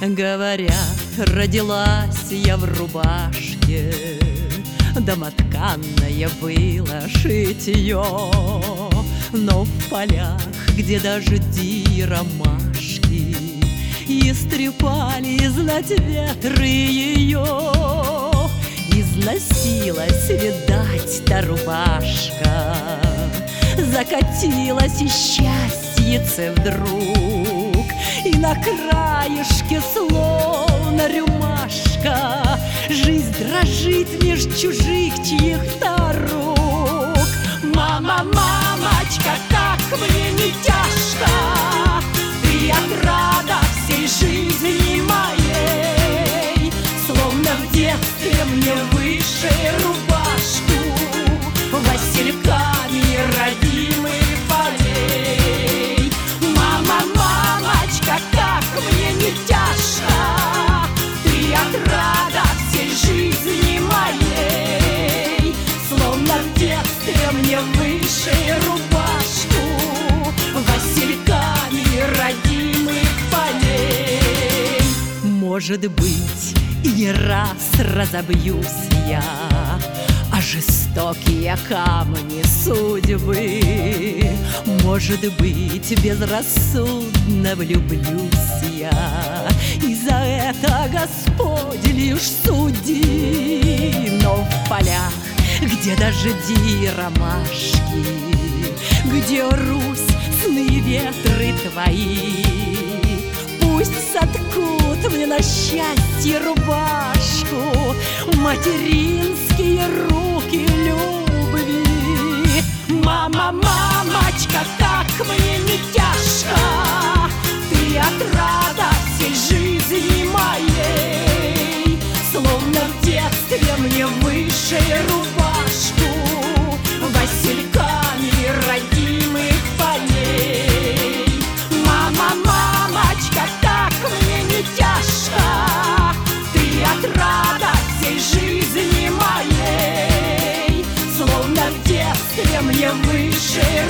Говорят, родилась я в рубашке, домотканное было шитье, но в полях, где дожди и ромашки истрепали знать ветры ее, износилась, видать, та рубашка, закатилась и счастьице вдруг, и на краешке, словно рюмашка, жизнь дрожит меж чужих чьих-то рук. Мама, мамочка, как мне не тяжко, ты отрада всей жизни моей, словно в детстве мне выше рубашку васильками родимых полей. Мама, мамочка, как мне не тяжко, ты отрада всей жизни моей, словно в детстве мне выше рубашку васильками родимых полей. Может быть, и не раз разобьюсь я о жестокие камни судьбы, может быть, безрассудно влюблюсь я, и за это Господь лишь суди. Но в полях, где дожди и ромашки, где Русь, сны и ветры твои, пусть соткут мне на счастье рубашку материнские руки любви. Мама, мамочка, как мне не тяжко, ты отрада всей жизни моей, словно в детстве мне выше рубашку васильками родимых полей. Мама, мамочка, как мне не тяжко, ты отрада всей жизни моей, словно в детстве мне выше